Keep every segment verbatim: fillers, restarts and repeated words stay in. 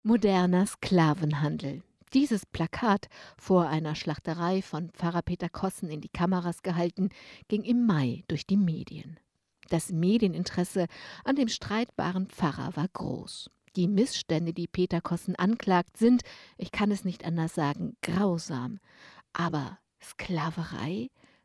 Moderner Sklavenhandel. Dieses Plakat, vor einer Schlachterei von Pfarrer Peter Kossen in die Kameras gehalten, ging im Mai durch die Medien. Das Medieninteresse an dem streitbaren Pfarrer war groß. Die Missstände, die Peter Kossen anklagt, sind, ich kann es nicht anders sagen, grausam. Aber Sklaverei?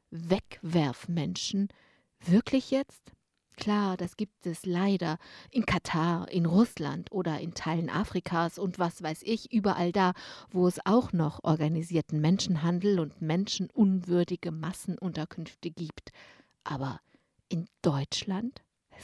Wegwerfmenschen? Wirklich jetzt? Klar, das gibt es leider in Katar, in Russland oder in Teilen Afrikas und was weiß ich, überall da, wo es auch noch organisierten Menschenhandel und menschenunwürdige Massenunterkünfte gibt. Aber in Deutschland?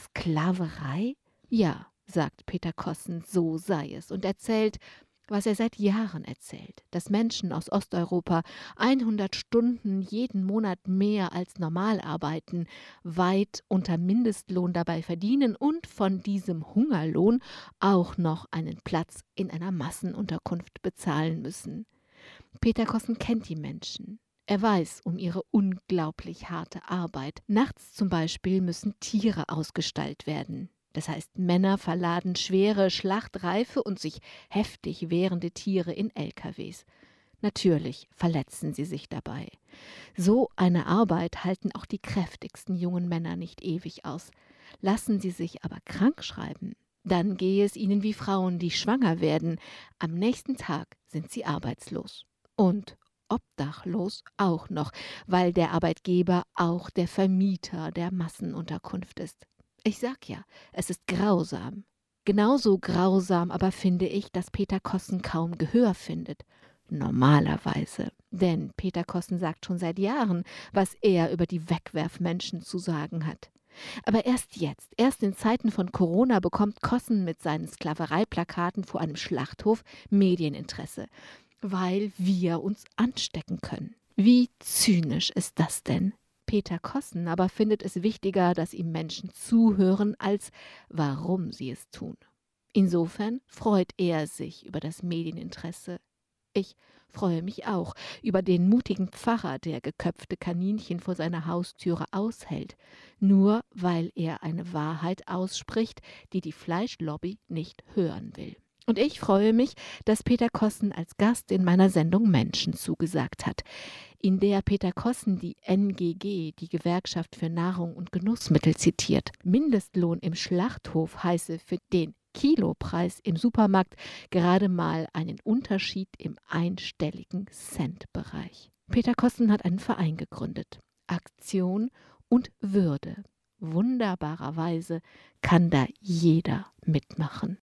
Sklaverei? Ja, sagt Peter Kossen, so sei es und erzählt, was er seit Jahren erzählt, dass Menschen aus Osteuropa hundert Stunden jeden Monat mehr als normal arbeiten, weit unter Mindestlohn dabei verdienen und von diesem Hungerlohn auch noch einen Platz in einer Massenunterkunft bezahlen müssen. Peter Kossen kennt die Menschen. Er weiß um ihre unglaublich harte Arbeit. Nachts zum Beispiel müssen Tiere ausgestallt werden. Das heißt, Männer verladen schwere, schlachtreife und sich heftig wehrende Tiere in L K Ws. Natürlich verletzen sie sich dabei. So eine Arbeit halten auch die kräftigsten jungen Männer nicht ewig aus. Lassen sie sich aber krank schreiben, dann gehe es ihnen wie Frauen, die schwanger werden. Am nächsten Tag sind sie arbeitslos. Und obdachlos auch noch, weil der Arbeitgeber auch der Vermieter der Massenunterkunft ist. Ich sag ja, es ist grausam. Genauso grausam aber finde ich, dass Peter Kossen kaum Gehör findet. Normalerweise. Denn Peter Kossen sagt schon seit Jahren, was er über die Wegwerfmenschen zu sagen hat. Aber erst jetzt, erst in Zeiten von Corona, bekommt Kossen mit seinen Sklavereiplakaten vor einem Schlachthof Medieninteresse, weil wir uns anstecken können. Wie zynisch ist das denn? Peter Kossen aber findet es wichtiger, dass ihm Menschen zuhören, als warum sie es tun. Insofern freut er sich über das Medieninteresse. Ich freue mich auch über den mutigen Pfarrer, der geköpfte Kaninchen vor seiner Haustüre aushält, nur weil er eine Wahrheit ausspricht, die die Fleischlobby nicht hören will. Und ich freue mich, dass Peter Kossen als Gast in meiner Sendung Menschen zugesagt hat, in der Peter Kossen die N G G, die Gewerkschaft für Nahrung und Genussmittel, zitiert. Mindestlohn im Schlachthof heiße für den Kilopreis im Supermarkt gerade mal einen Unterschied im einstelligen Centbereich. Peter Kossen hat einen Verein gegründet. Aktion und Würde. Wunderbarerweise kann da jeder mitmachen.